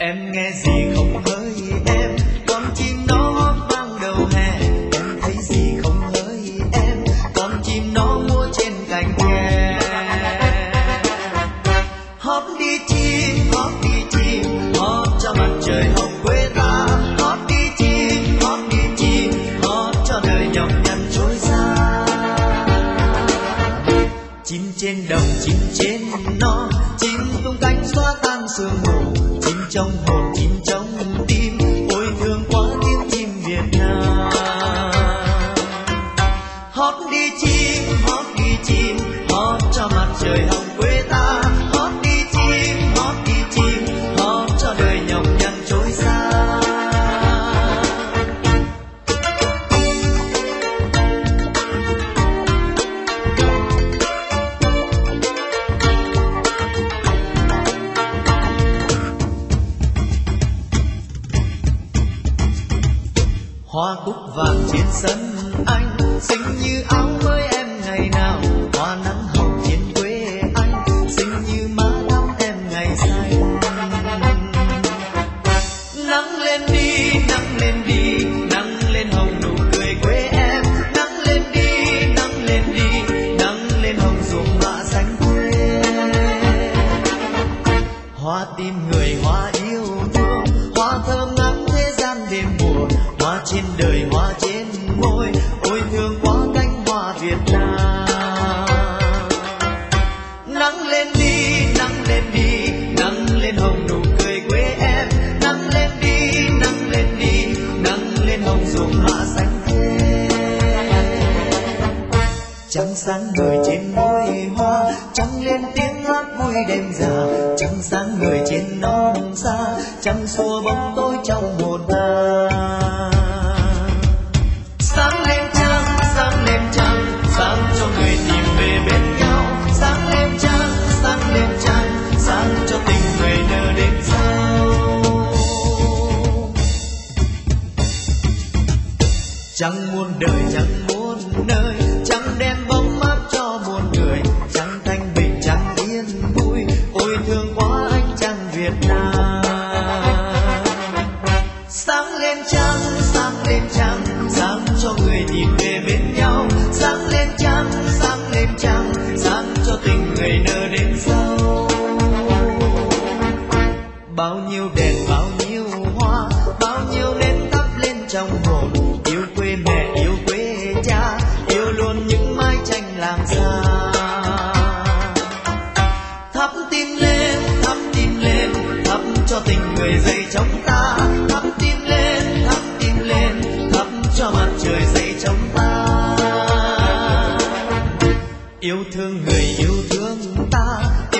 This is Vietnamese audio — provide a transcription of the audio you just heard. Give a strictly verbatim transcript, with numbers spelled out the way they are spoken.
Em nghe gì không hỡi em, con chim nó hót vang đầu hè. Em thấy gì không hỡi em, con chim nó múa trên cành tre. Hót đi chim, hót đi chim, hót cho mặt trời hồng quê ta. Hót đi chim, hót đi chim, hót cho đời nhọc nhằn trôi xa. Chim trên đồng, chim trên non, chim tung cánh xóa tan sương mù. Chim trong hồn, chim trong tim, ôi thương quá tiếng chim Việt Nam. Hót đi chim, hót đi chim, hót cho mặt trời hồng quê ta. Hót đi chim, hót đi chim, hót cho đời nhọc nhằn trôi xa. Hoa cúc vàng trên sân anh, xinh như áo mới em ngày nào. Hoa nắng hồng trên quê anh, xinh như má thắm em ngày xanh. Nắng lên đi, nắng lên đi, nắng lên hồng nụ cười quê em. Nắng lên đi, nắng lên đi, nắng lên hồng ruộng mạ xanh quê. Hoa tim người, hoa yêu thương, hoa thơm ngát thế gian đêm mùa. Hoa trên đời, hoa trên môi, ôi thương quá cánh hoa Việt Nam. Nắng lên đi, nắng lên đi, nắng lên hồng nụ cười quê em. Nắng lên đi, nắng lên đi, nắng lên hồng ruộng mạ xanh thê. Trăng sáng người trên môi hoa, trăng lên tiếng hát vui đêm già. Trăng sáng người trên non xa, trăng xua bóng tối trong hồn ta. Sáng lên trăng, sáng lên trăng, sáng cho người tìm về bên nhau. Sáng lên trăng, sáng lên trăng, sáng cho tình người nở đêm sau. Trăng muôn đời, trăng muôn nơi, trăng đem bóng mát cho muôn người. Trăng thanh bình, trăng yên vui, ôi thương quá anh trăng Việt Nam. Sáng lên trăng, sáng lên trăng, sáng cho người tìm về bên nhau. Sáng lên trăng, sáng lên trăng, sáng cho tình người nở đêm sau. Bao nhiêu đèn, bao nhiêu hoa, bao nhiêu nến thắp lên trong hồn. Yêu quê mẹ, yêu quê cha, yêu luôn những mái tranh làm xa. Thắp tim lên, thắp tim lên, thắp cho tình người dậy trong ta. Thắp tim lên, thắp tim lên, thắp cho mặt trời dậy trong ta. Yêu thương người, yêu thương ta,